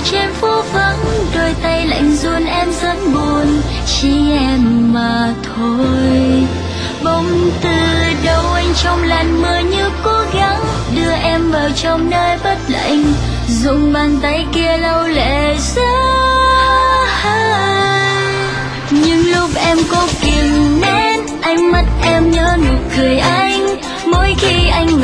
trên phố vắng, đôi tay lạnh run em rất buồn, chỉ em mà thôi. Bỗng từ đâu anh trong làn mưa như cố gắng đưa em vào trong nơi bất lạnh, dùng bàn tay kia lau lệ rơi. Nhưng lúc em cố kìm nén, ánh mắt em nhớ nụ cười anh. Mỗi khi anh